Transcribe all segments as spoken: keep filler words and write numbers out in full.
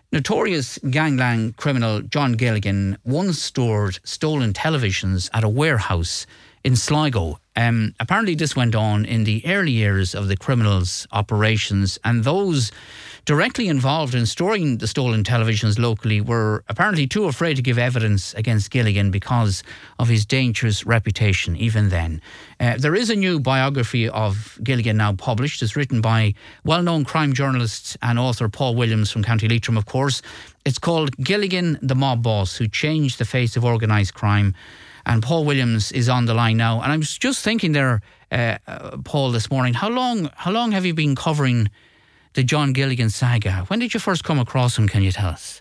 Notorious gangland criminal John Gilligan once stored stolen televisions at a warehouse in Sligo. Um, apparently this went on in the early years of the criminal's operations, and those directly involved in storing the stolen televisions locally were apparently too afraid to give evidence against Gilligan because of his dangerous reputation even then. Uh, there is a new biography of Gilligan now published. It's written by well-known crime journalist and author Paul Williams from County Leitrim, of course. It's called Gilligan, the Mob Boss Who Changed the Face of Organised Crime. And Paul Williams is on the line now. And I was just thinking there, uh, uh, Paul, this morning, how long how long have you been covering the John Gilligan saga? When did you first come across him, can you tell us?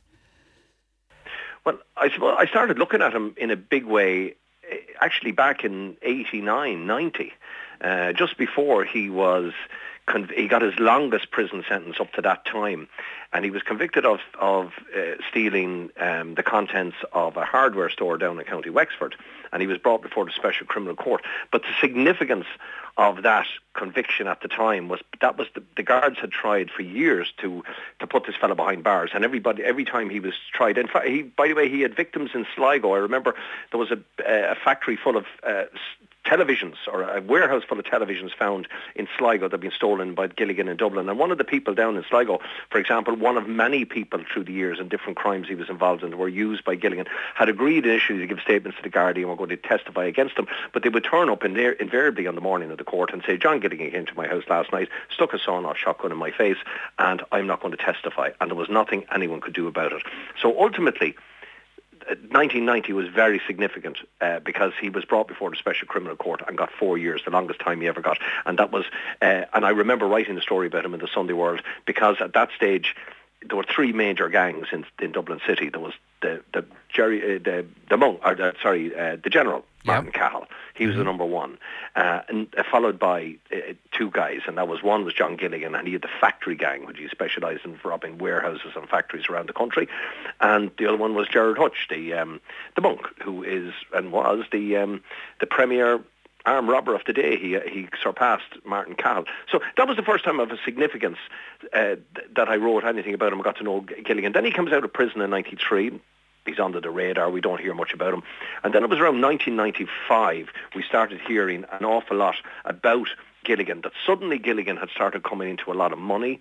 Well, I suppose I started looking at him in a big way actually back in eighty-nine, ninety, uh, just before he was... he got his longest prison sentence up to that time, and he was convicted of of uh, stealing um, the contents of a hardware store down in County Wexford, and he was brought before the Special Criminal Court. But the significance of that conviction at the time was that was the, the guards had tried for years to to put this fellow behind bars, and everybody every time he was tried. In fact, he by the way he had victims in Sligo. I remember there was a, a factory full of uh, televisions, or a warehouse full of televisions found in Sligo that had been stolen by Gilligan in Dublin. And one of the people down in Sligo, for example, one of many people through the years in different crimes he was involved in that were used by Gilligan, had agreed initially to give statements to the Gardaí and were going to testify against him, but they would turn up in there invariably on the morning of the court and say, John Gilligan came to my house last night, stuck a sawn-off shotgun in my face, and I'm not going to testify. And there was nothing anyone could do about it. So ultimately, nineteen ninety was very significant uh, because he was brought before the Special Criminal Court and got four years, the longest time he ever got. And that was, uh, and I remember writing a story about him in the Sunday World, because at that stage there were three major gangs in, in Dublin City. There was the the Jerry, uh, the the monk, or the, sorry, uh, the General Martin Yep. Cahill. He was Mm-hmm. the number one, uh, and uh, followed by uh, two guys, and that was one was John Gilligan, and he had the Factory Gang, which he specialised in robbing warehouses and factories around the country, and the other one was Gerard Hutch, the um, the monk, who is and was the um, the premier armed robber of the day. He he surpassed Martin Cahill. So that was the first time of a significance uh, th- that I wrote anything about him. I got to know Gilligan. Then he comes out of prison in ninety-three. He's under the radar. We don't hear much about him. And then it was around nineteen ninety-five we started hearing an awful lot about Gilligan, that suddenly Gilligan had started coming into a lot of money,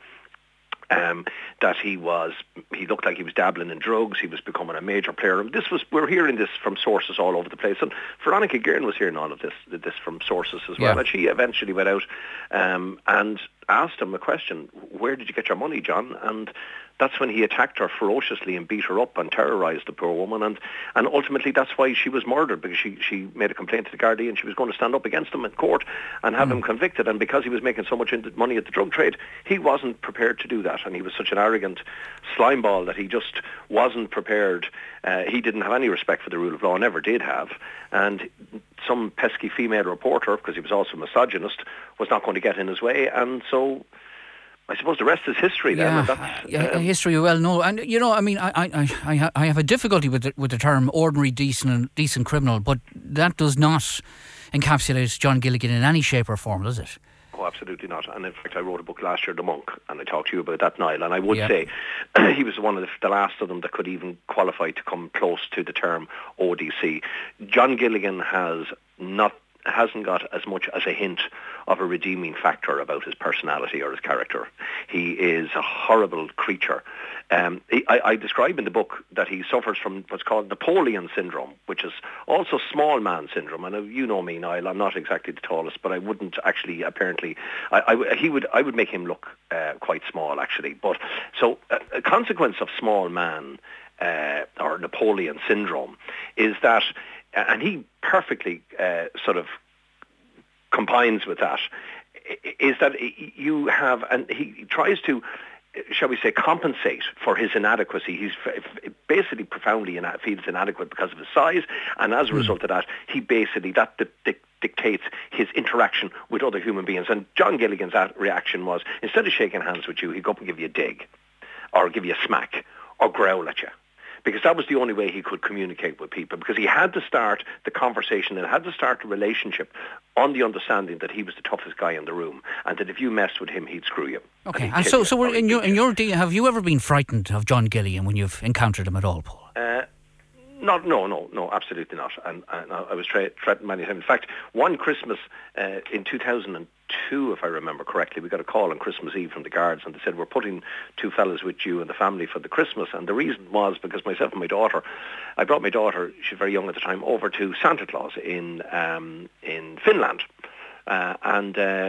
um, that he was, he looked like he was dabbling in drugs, he was becoming a major player. And this was, we're hearing this from sources all over the place. And Veronica Guerin was hearing all of this, this from sources as well. Yeah. And she eventually went out um, and asked him a question, where did you get your money, John? And that's when he attacked her ferociously and beat her up and terrorised the poor woman. And, and ultimately that's why she was murdered, because she, she made a complaint to the Gardaí and she was going to stand up against him in court and have mm. him convicted. And because he was making so much money at the drug trade, he wasn't prepared to do that. And he was such an arrogant slimeball that he just wasn't prepared. Uh, he didn't have any respect for the rule of law, never did have. And some pesky female reporter, because he was also a misogynist, was not going to get in his way. And so I suppose the rest is history then. Yeah, And that's, yeah um, history well known. And, you know, I mean, I I, I, ha- I have a difficulty with the, with the term ordinary, decent and decent criminal, but that does not encapsulate John Gilligan in any shape or form, does it? Oh, absolutely not. And in fact, I wrote a book last year, The Monk, and I talked to you about that, Niall. And I would Yeah. say he was one of the, the last of them that could even qualify to come close to the term O D C. John Gilligan has not hasn't got as much as a hint of a redeeming factor about his personality or his character. He is a horrible creature. Um, he, I, I describe in the book that he suffers from what's called Napoleon syndrome, which is also small man syndrome. And uh, you know me, Niall, I'm not exactly the tallest, but I wouldn't actually apparently, I, I, he would, I would make him look uh, quite small actually. But so uh, a consequence of small man uh, or Napoleon syndrome is that, and he perfectly uh, sort of combines with that, is that you have, and he tries to, shall we say, compensate for his inadequacy. He's basically profoundly ina- feels inadequate because of his size, and as a mm. result of that, he basically, that di- di- dictates his interaction with other human beings. And John Gilligan's reaction was, instead of shaking hands with you, he'd go up and give you a dig, or give you a smack, or growl at you. because that was the only way he could communicate with people, because he had to start the conversation and had to start the relationship on the understanding that he was the toughest guy in the room, and that if you messed with him, he'd screw you. Okay, and, and so, so we're in your, in your deal, have you ever been frightened of John Gilligan when you've encountered him at all, Paul? Uh, Not, no, no, no, absolutely not. And, and I was tra- threatened many times. In fact, one Christmas uh, in two thousand two, if I remember correctly, we got a call on Christmas Eve from the guards, and they said, we're putting two fellas with you and the family for the Christmas. And the reason was because myself and my daughter, I brought my daughter, she was very young at the time, over to Santa Claus in um, in Finland. Uh, and uh,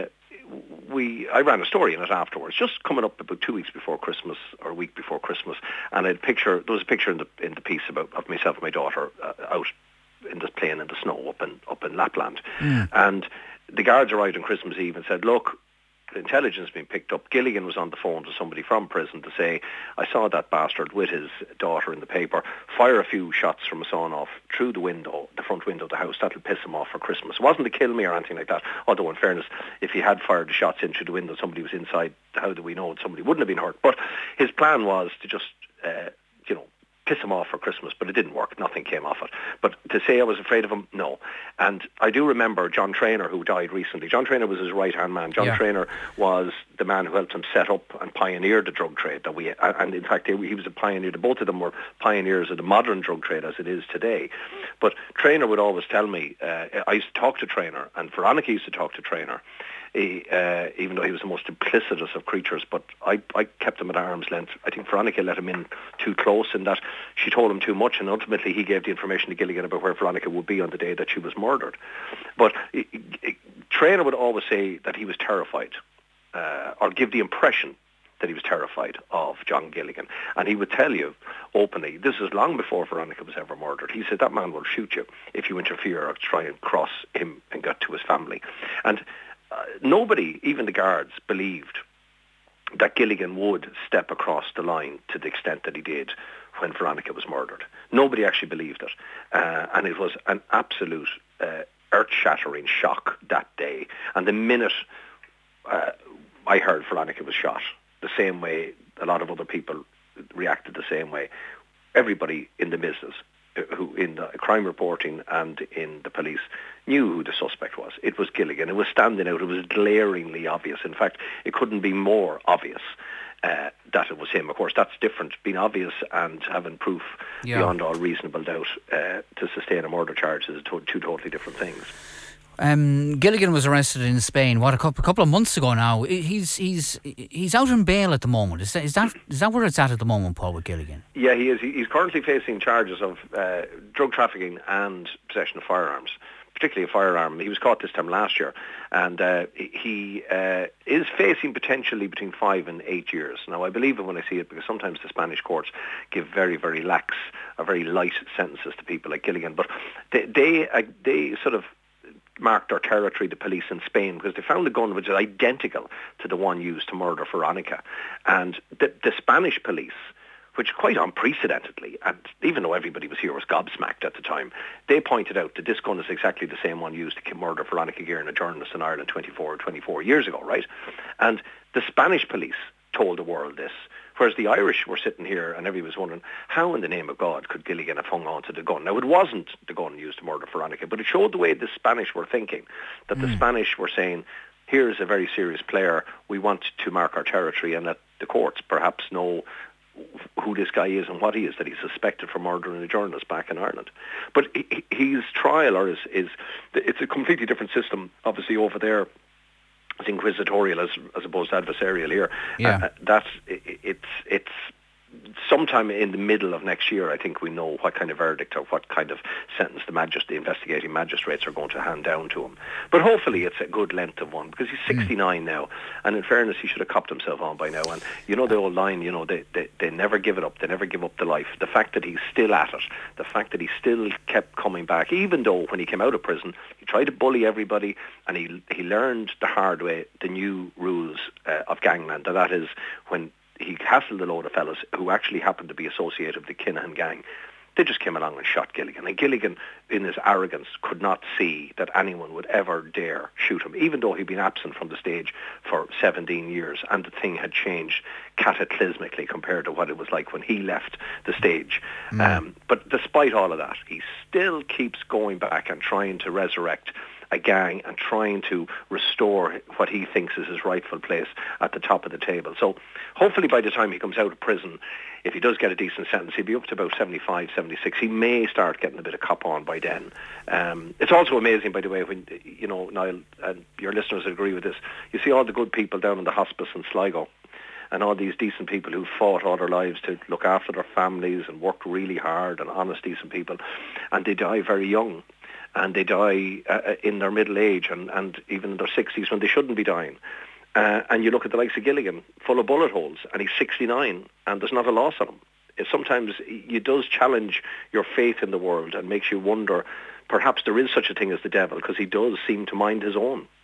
we, I ran a story in it afterwards, just coming up about two weeks before Christmas or a week before Christmas, and I'd picture, there was a picture in the in the piece about of myself and my daughter uh, out in the playing in the snow up in up in Lapland, mm. and the guards arrived on Christmas Eve and said, look, the intelligence being picked up. Gilligan was on the phone to somebody from prison to say, I saw that bastard with his daughter in the paper fire a few shots from a sawn-off through the window, the front window of the house. That'll piss him off for Christmas. It wasn't to kill me or anything like that, although in fairness, if he had fired the shots in through the window, somebody was inside, how do we know somebody wouldn't have been hurt? But his plan was to just, uh, you know, piss him off for Christmas, but it didn't work. Nothing came off it. But to say I was afraid of him, no. And I do remember John Traynor, who died recently. John Traynor was his right-hand man. John yeah. Traynor was the man who helped him set up and pioneer the drug trade. That we, and in fact, he was a pioneer. Both of them were pioneers of the modern drug trade as it is today. But Traynor would always tell me, uh, I used to talk to Traynor, and Veronica used to talk to Traynor, He, uh, even though he was the most implicitous of creatures, but I, I kept him at arm's length. I think Veronica let him in too close in that she told him too much, and ultimately he gave the information to Gilligan about where Veronica would be on the day that she was murdered. But it, it, Traynor would always say that he was terrified, uh, or give the impression that he was terrified of John Gilligan. And he would tell you openly, this is long before Veronica was ever murdered, he said that man will shoot you if you interfere or try and cross him and get to his family. And Uh, nobody, even the guards, believed that Gilligan would step across the line to the extent that he did when Veronica was murdered. Nobody actually believed it. Uh, and it was an absolute uh, earth-shattering shock that day. And the minute uh, I heard Veronica was shot, the same way a lot of other people reacted the same way, everybody in the business, who in the crime reporting and in the police, knew who the suspect was. It was Gilligan. It was standing out. It was glaringly obvious. In fact, it couldn't be more obvious uh, that it was him. Of course, that's different, being obvious and having proof yeah. beyond all reasonable doubt uh, to sustain a murder charge is to- two totally different things. Um, Gilligan was arrested in Spain. What a couple, a couple of months ago now. He's he's he's out on bail at the moment. Is that is that is that where it's at at the moment, Paul, with Gilligan? Yeah, he is. He's currently facing charges of uh, drug trafficking and possession of firearms, particularly a firearm. He was caught this time last year, and uh, he uh, is facing potentially between five and eight years. Now, I believe it when I see it, because sometimes the Spanish courts give very, very lax or very light sentences to people like Gilligan, but they they, uh, they sort of marked their territory, the police in Spain, because they found a gun which is identical to the one used to murder Veronica. And the, the Spanish police, which quite unprecedentedly, and even though everybody was here was gobsmacked at the time, they pointed out that this gun is exactly the same one used to murder Veronica Guerin, a journalist in Ireland twenty-four, twenty-four years ago, right? And the Spanish police told the world this, whereas the Irish were sitting here and everybody was wondering, how in the name of God could Gilligan have hung on to the gun? Now, it wasn't the gun used to murder Veronica, but it showed the way the Spanish were thinking, that mm. the Spanish were saying, here's a very serious player, we want to mark our territory, and let the courts perhaps know who this guy is and what he is, that he's suspected for murdering a journalist back in Ireland. But his trial, or is, is it's a completely different system, obviously, over there. It's inquisitorial as as opposed to adversarial here. Yeah. Uh, that's it, it's it's sometime in the middle of next year, I think we know what kind of verdict or what kind of sentence the magist- the investigating magistrates are going to hand down to him. But hopefully it's a good length of one, because he's sixty-nine mm. now, and in fairness, he should have copped himself on by now. And you know the old line, you know, they, they, they never give it up, they never give up the life. The fact that he's still at it, the fact that he still kept coming back, even though when he came out of prison, he tried to bully everybody, and he he learned the hard way the new rules uh, of gangland, and that is when he hassled a load of fellas who actually happened to be associated with the Kinahan gang. They just came along and shot Gilligan. And Gilligan, in his arrogance, could not see that anyone would ever dare shoot him, even though he'd been absent from the stage for seventeen years, and the thing had changed cataclysmically compared to what it was like when he left the stage. Mm. Um, but despite all of that, he still keeps going back and trying to resurrect a gang and trying to restore what he thinks is his rightful place at the top of the table. So hopefully by the time he comes out of prison, if he does get a decent sentence, he'll be up to about seventy-five, seventy-six. He may start getting a bit of cop on by then. Um, it's also amazing, by the way, when, you know, Niall, and your listeners will agree with this, you see all the good people down in the hospice in Sligo, and all these decent people who fought all their lives to look after their families and worked really hard, and honest, decent people, and they die very young. And they die uh, in their middle age and, and even in their sixties when they shouldn't be dying. Uh, and you look at the likes of Gilligan, full of bullet holes, and he's sixty-nine, and there's not a loss on him. It sometimes it does challenge your faith in the world and makes you wonder, perhaps there is such a thing as the devil, because he does seem to mind his own.